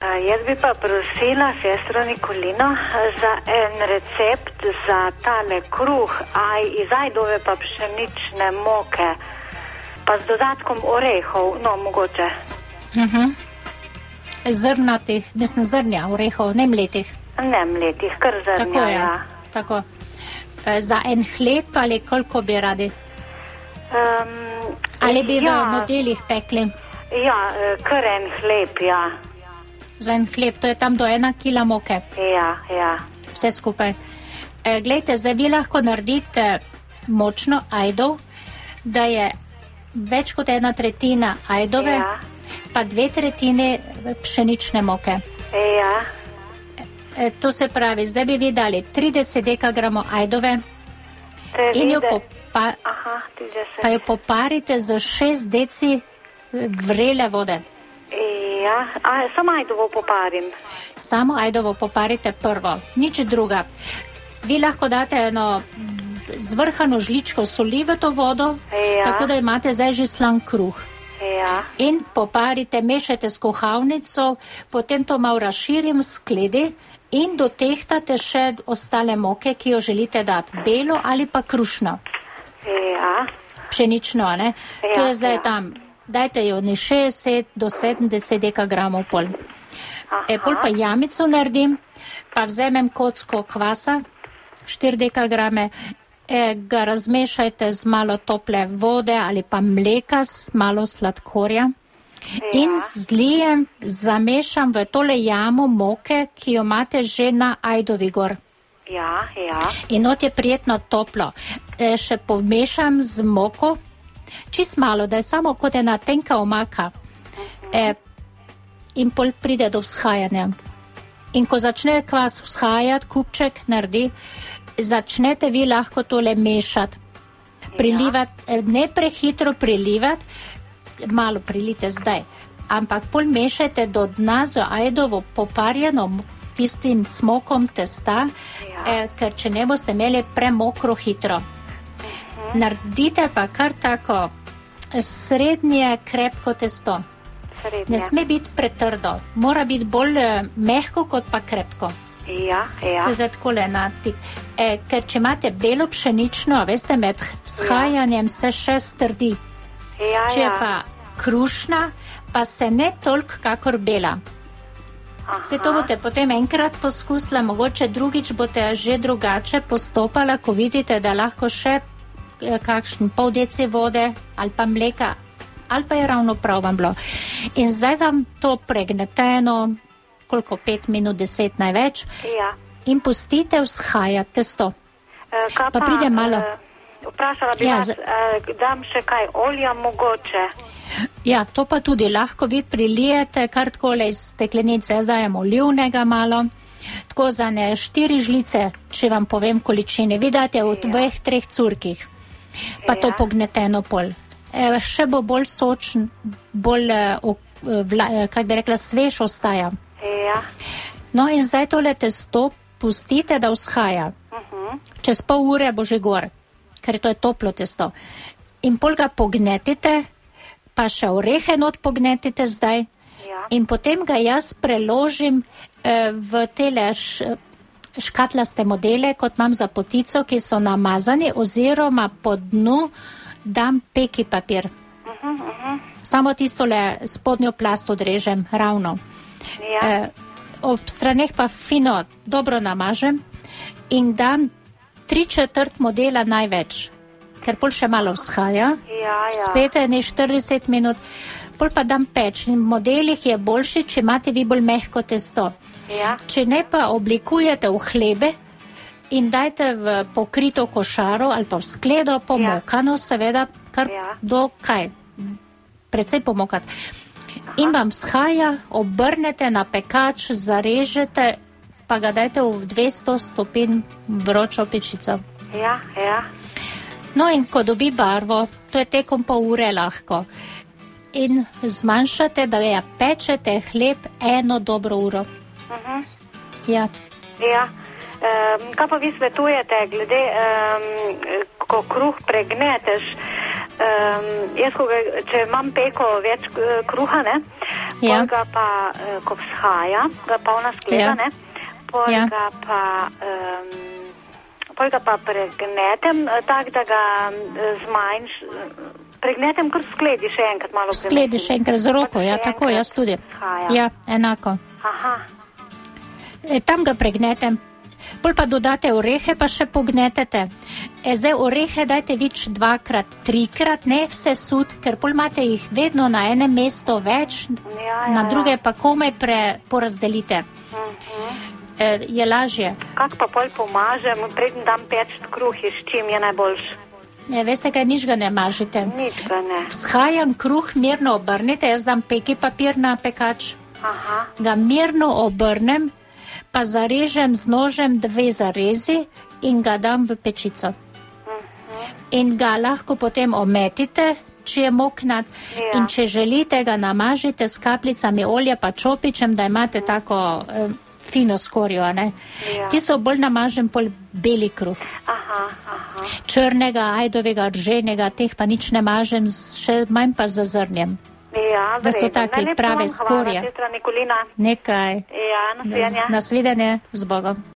Jaz bi pa prosila sestro Nikolino za en recept za tale kruh, iz ajdove pa pšenične moke, pa z dodatkom orehov, no mogoče. Zrnatih, mislim zrnja orehov, ne mletih. Ne mletih, kar zrnja, ja. Tako. Za en hleb ali koliko bi radi? Ali bi v modelih pekli? Ja, kar en hleb, ja. Za en hleb, to je tam do 1 kila moke. Ja. Vse skupaj. Glejte, zdaj vi lahko naredite močno ajdov, da je več kot 1/3 ajdove, pa 2/3 pšenične moke. Ja. To se pravi, zdaj bi vi dali 30 dekagramov ajdove in jo pa jo poparite z 6 deci vrele vode. Ja, samo ajdovo poparim. Samo ajdovo poparite prvo, nič druga. Vi lahko date eno zvrhano žličko soli v to vodo, tako da imate zdaj že slan kruh. Ja. In poparite, mešajte s kuhalnico, potem to malo razširim v skledi in dotehtate še ostale moke, ki jo želite dati, belo ali pa krušno. Ja. Pšenično, ne? To je zdaj tam. Dajte jo ni 60 do 70 dekagramov pol. Pol pa jamico naredim, pa vzemem kocko kvasa, 4 dekagrame, ga razmešajte z malo tople vode ali pa mleka, s malo sladkorja in zlijem, zamešam v tole jamo moke, ki jo imate že na ajdovi gor. Ja. In not je prijetno toplo. Še pomešam z moko, čist malo, da je samo kot ena tenka omaka. In pol pride do vzhajanja. In ko začne kvas vzhajati, kupček naredi, začnete vi lahko tole mešati. Prilivati, ne prehitro prilivati, malo prilite zdaj, ampak pol mešajte do dna z ajdovo poparjeno tistim cmokom testa, ker če ne boste imeli premokro hitro. Naredite pa kar tako srednje krepko testo. Ne sme biti pretrdo, mora biti bolj mehko kot pa krepko. Ja. To je zdaj takole na tip. Ker če imate belo pšenično, veste, med vzhajanjem se še strdi. Če pa krušna, pa se ne toliko kakor bela. Se to boste potem enkrat poskusila, mogoče drugič boste že drugače postopala, ko vidite, da lahko še kakšen pol deci vode ali pa mleka, ali pa je ravno prav vam bilo. In zdaj vam to pregneteno, koliko 5 minut, 10 največ, in pustite vzhajati testo. Pa pride malo. Vprašala bi vas, dam še kaj olja mogoče? Ja, to pa tudi lahko vi prilijete kar takole iz steklenice, jaz dajem olivnega malo, tako za ne 4 žlice, če vam povem količine, vi date v 2-3 curkih, pa to pogneteno pol. Še bo bolj sočen, bolj, kak bi rekla, svež ostaja. No in zdaj tole testo pustite, da vzhaja. Čez pol ure bo že gor, ker to je toplo testo. In pol ga pognetite, pa še orehe not pognetite zdaj. In potem ga jaz preložim v tele škatlaste modele, kot imam za potico, ki so namazani, oziroma po dnu dam peki papir. Samo tistole spodnjo plast odrežem ravno. Ob straneh pa fino dobro namažem in dam 3/4 modela največ, ker pol še malo vzhaja, spet ne 40 minut, pol pa dam peč. In v modelih je boljši, če imate vi bolj mehko testo. Če ne pa oblikujete v hlebe in dajte v pokrito košaro ali pa v skledo pomokano, seveda kar do kaj, precej pomokati. In vam vzhaja, obrnete na pekač, zarežete, pa ga dajte v 200 stopinj vročo pečico. No in ko dobi barvo, to je tekom pol ure lahko. In zmanjšate, da ga pečete hleb 1 dobro uro. Kaj pa vi svetujete, glede, ko kruh pregneteš, jaz, če imam peko več kruha, ne, pol ga pa, ko vzhaja, ga polna skleda, ne? Pol ga pa pregnetem, tak, da ga pregnetem kar v skledi še enkrat malo premetim. V skledi še enkrat z roko, ja, tako, jaz tudi. Ja, enako. Aha. Tam ga pregnetem. Pol pa dodate orehe, pa še pognetete. Zdaj orehe dajte več 2-krat, 3-krat, ne vse sud, ker pol imate jih vedno na enem mestu več, na druge pa komaj porazdelite. Je lažje. Kak pa pol pomažem, preden dam peči kruh, s čim je najboljš? Veste kaj, nič ga ne mažite. Nič ga ne. Vzhajan kruh mirno obrnite, jaz dam peki papir na pekač. Aha. Ga mirno obrnem, pa zarežem z nožem 2 zarezi in ga dam v pečico. In ga lahko potem ometite, če je moknat, in če želite, ga namažite s kapljicami olja pa čopičem, da imate tako fino skorjo, ne? Tisto bolj namažem pol beli kruh. Aha. Črnega, ajdovega, rženega, teh pa nič ne mažem, še manj pa z zrnjem. Ja, da so take prave skorje. Hvala, sestra Nikolina. Nekaj. Ja, nasvidenje. Nasvidenje, z Bogom.